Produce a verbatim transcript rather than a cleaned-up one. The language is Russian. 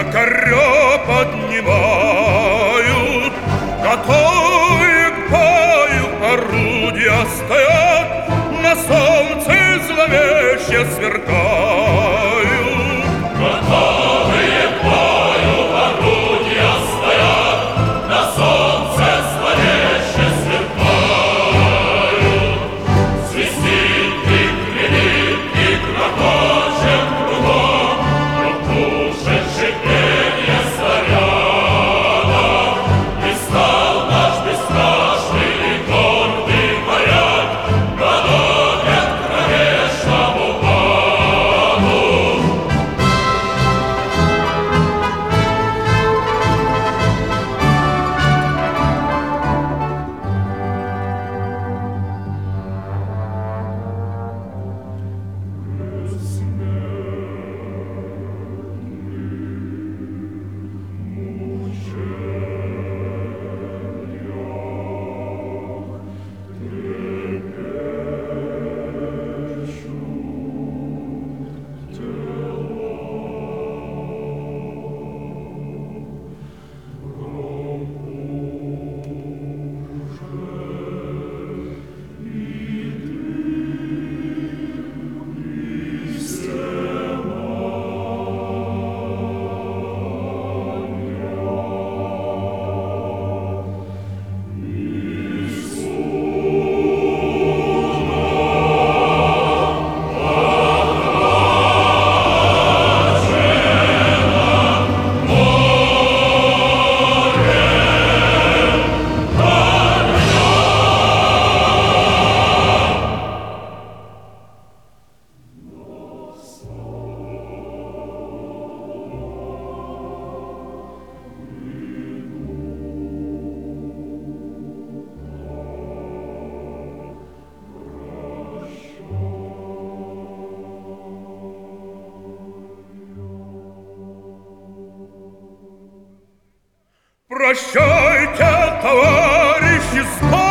якоря поднимают, готовые к бою орудия стоят, на солнце зловеще сверкают. Готовые к бою орудия стоят, на солнце зловеще сверкают. Свистит и гремит, и грохочет кругом, но пушек шипенье снарядов. И стал наш бесстрашный и гордый моряк готовят к кромешному аду. Прощайте, товарищи, скоро